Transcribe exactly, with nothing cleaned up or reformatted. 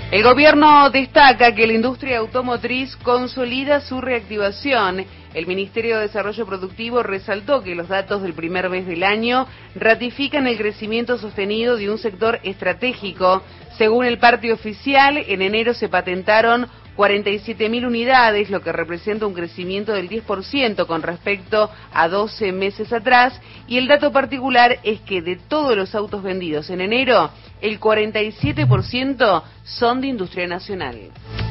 El gobierno destaca que la industria automotriz consolida su reactivación. El Ministerio de Desarrollo Productivo resaltó que los datos del primer mes del año ratifican el crecimiento sostenido de un sector estratégico. Según el parte oficial, en enero se patentaron cuarenta y siete mil unidades, lo que representa un crecimiento del diez por ciento con respecto a doce meses atrás, y el dato particular es que de todos los autos vendidos en enero, el cuarenta y siete por ciento son de industria nacional.